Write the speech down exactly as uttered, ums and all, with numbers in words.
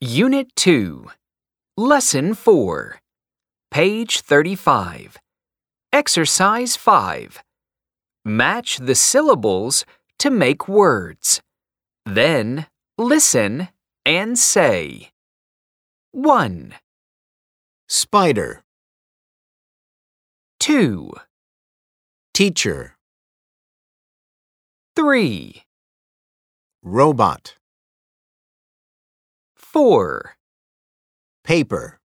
Unit two, Lesson four, page thirty-five. Exercise five. Match the syllables to make words. Then listen and say. one, Spider, two, teacher, three, robot, four, paper.